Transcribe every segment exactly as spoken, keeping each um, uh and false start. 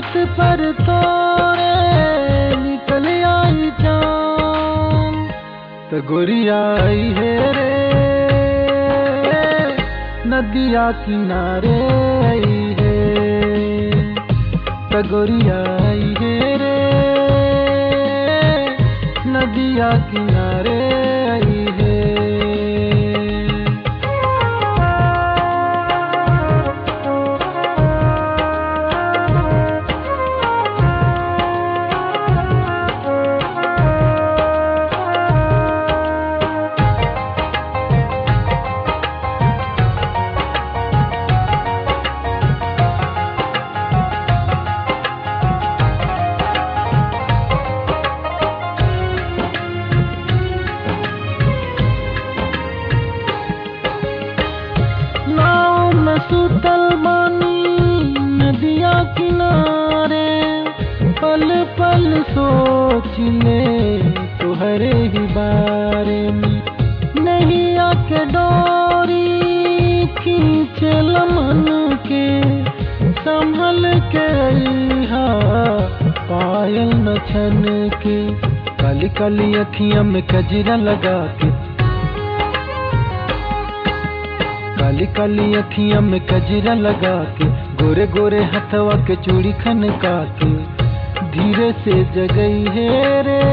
छत पर तोरे निकल आई चांद, तो गोरिया आई है रे नदिया किनारे आई है, तो गोरिया आई है रे नदिया किनारे आई है। सुतल बानी नदिया किनारे, पल पल सोच ले तुहरे ही बारे में, नहीं आके डोरी खींचे मन के, संभल के रहा पायल न छन के, काली काली अखियां में कजरा लगा के, काली काली अखियां में कजरा लगा के, गोरे गोरे हथवा के चूड़ी खनका के, धीरे से जगई है रे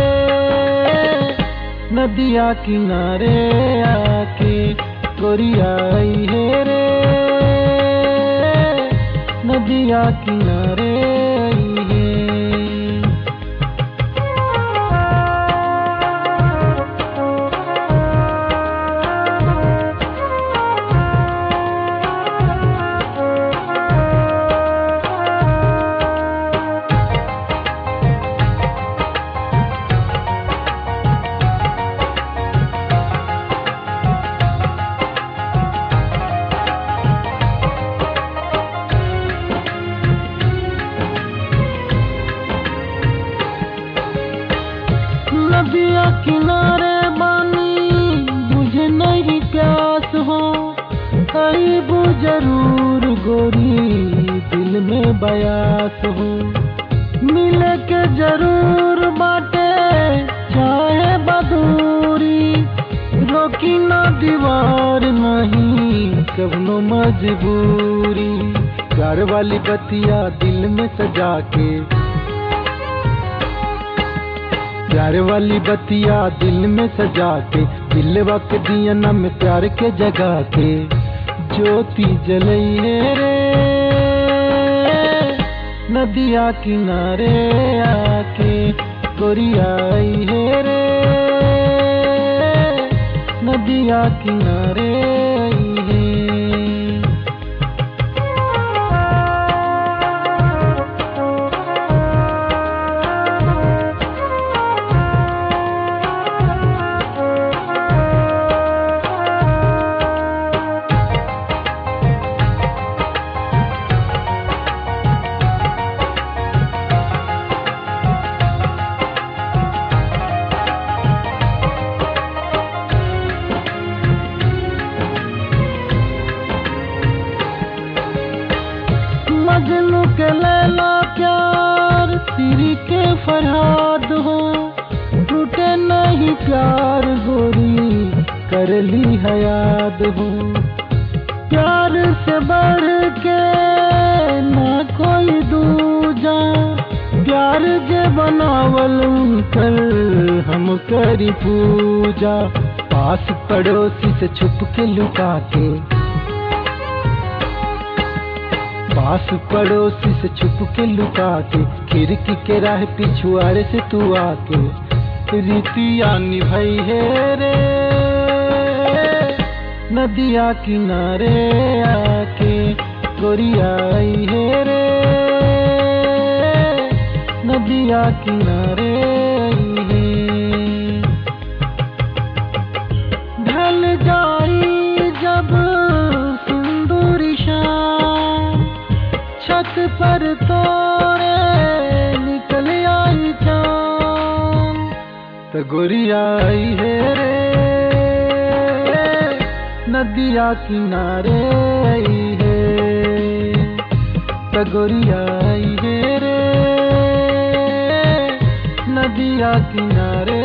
नदिया किनारे आके, गोरिया आई है रे नदिया किनारे आई है। नदिया किनारे बानी बुझे नहीं प्यास हो, आईबू जरूर गोरी दिल में बयास हो, मिले के जरूर बाटे चाहे बदूरी, रोकी ना दीवार नहीं कबनो मजबूरी, प्यार वाली बतिया दिल में सजा के, प्यार वाली बतिया दिल में सजा के, दिलवा के दिया में प्यार के जगा के, ज्योति जलई है रे नदिया किनारे आके, गोरिया आई है रे नदिया किनारे आई है। मजनू के लैला प्यार सिरी के फरहाद हो, टूटे नहीं प्यार गोरी कर ली है याद हो, प्यार से बढ़ के ना कोई दूजा, प्यार जे बनावल कर हम करी पूजा, पास पड़ोसी से छुप के लुका के, पास पड़ोसी से छुप के लुका के, खिड़की के राह पिछुआरे से तू आके, रीतिया निभाई है रे नदिया किनारे आके, गोरिया आई है रे नदिया किनारे आई है। ढल जाई जब सिंदूरी शाम, छत पर तोरे निकल आई चांद, तो गोरिया आई है रे नदिया किनारे आई है, तगोरिया आई है रे नदिया किनारे